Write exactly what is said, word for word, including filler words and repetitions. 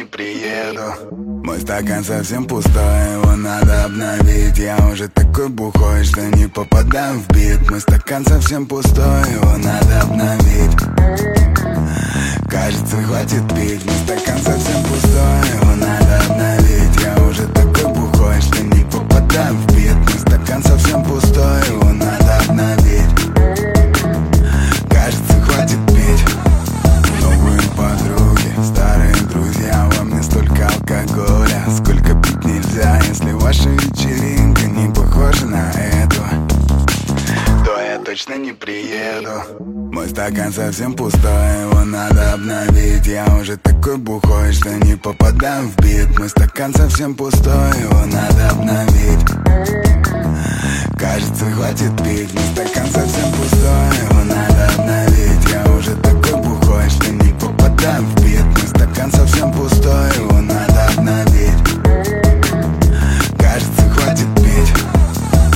не приеду. Мой стакан совсем пустой, его надо обновить. Я уже такой бухой, что не попадаю в бит. Мой стакан совсем пустой, его надо обновить. Кажется, хватит пить. Мой стакан совсем пустой, его надо обновить. Я уже такой бухой, что не попадаю в бит. Мой стакан совсем пустой, его надо обновить. Кажется, хватит пить. Новые подруги, старые друзья. Во мне столько алкоголя, сколько пить нельзя. Если ваша вечеринка не похожа на эту, то я точно не приеду. Мой стакан совсем пустой, его надо обновить. Я уже такой бухой, что не попадаю в бит. Мой стакан совсем пустой, его надо обновить. Кажется, хватит пить. Мой стакан совсем